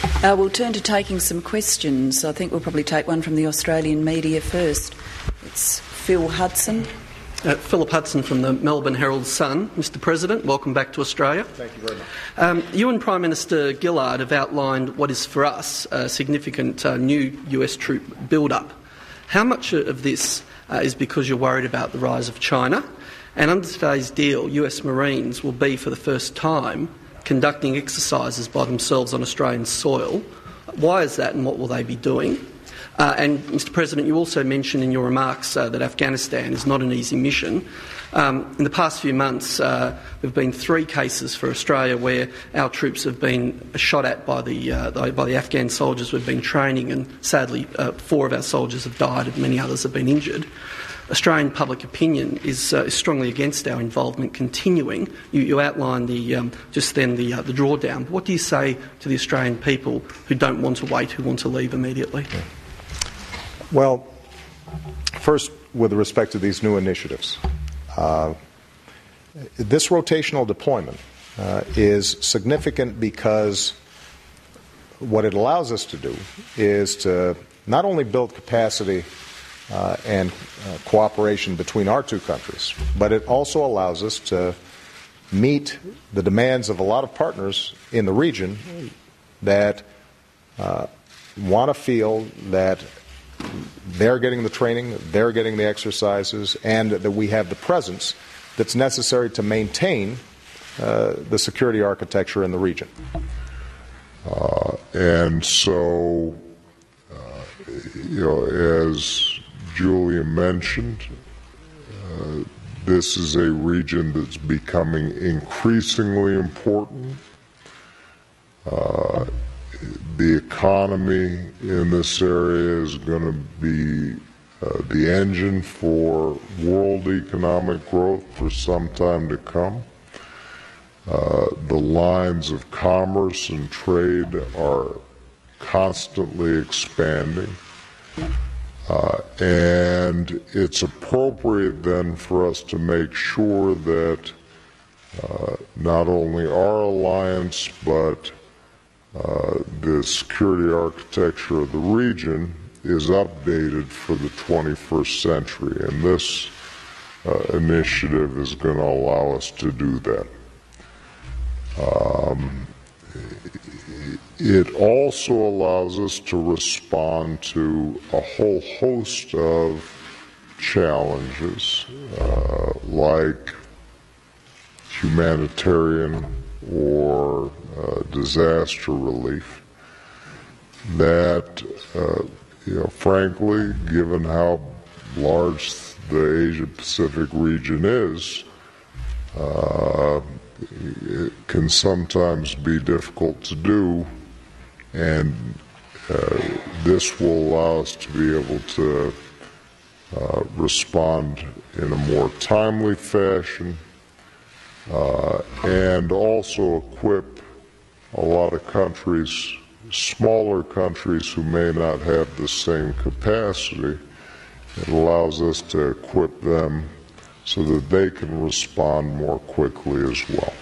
We'll turn to taking some questions. I think we'll probably take one from the Australian media first. It's Phil Hudson. Philip Hudson from the Melbourne Herald Sun. Mr President, welcome back to Australia. Thank you very much. You and Prime Minister Gillard have outlined what is for us a significant new US troop build-up. How much of this is because you're worried about the rise of China? And under today's deal, US Marines will be for the first time conducting exercises by themselves on Australian soil. Why is that and what will they be doing? And, Mr President, you also mentioned in your remarks that Afghanistan is not an easy mission. In the past few months, there have been 3 cases for Australia where our troops have been shot at by the Afghan soldiers we've been training, and sadly 4 of our soldiers have died and many others have been injured. Australian public opinion is strongly against our involvement continuing. You outlined just then the drawdown. What do you say to the Australian people who don't want to wait, who want to leave immediately? Well, first, with respect to these new initiatives, this rotational deployment is significant because what it allows us to do is to not only build capacity and cooperation between our 2 countries, but it also allows us to meet the demands of a lot of partners in the region that want to feel that they're getting the training, they're getting the exercises, and that we have the presence that's necessary to maintain the security architecture in the region. And so, as Julia mentioned, this is a region that's becoming increasingly important. The economy in this area is going to be the engine for world economic growth for some time to come. The lines of commerce and trade are constantly expanding. And it's appropriate then for us to make sure that not only our alliance but the security architecture of the region is updated for the 21st century, and this initiative is going to allow us to do that. It also allows us to respond to a whole host of challenges like humanitarian or disaster relief that, frankly, given how large the Asia-Pacific region is, it can sometimes be difficult to do, and this will allow us to be able to respond in a more timely fashion and also equip a lot of countries, smaller countries who may not have the same capacity. It allows us to equip them so that they can respond more quickly as well.